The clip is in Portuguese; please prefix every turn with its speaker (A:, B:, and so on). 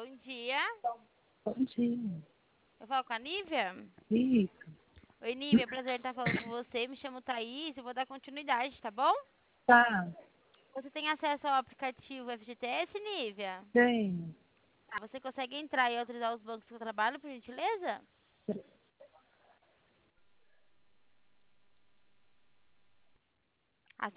A: Bom dia.
B: Bom dia.
A: Eu falo com a Nívia?
B: Isso,
A: Oi, Nívia, prazer em estar falando com você. Me chamo Thaís e vou dar continuidade, tá bom?
B: tá,
A: Você tem acesso ao aplicativo FGTS, Nívia?
B: tenho.
A: Você consegue entrar e autorizar os bancos que eu trabalho, por gentileza?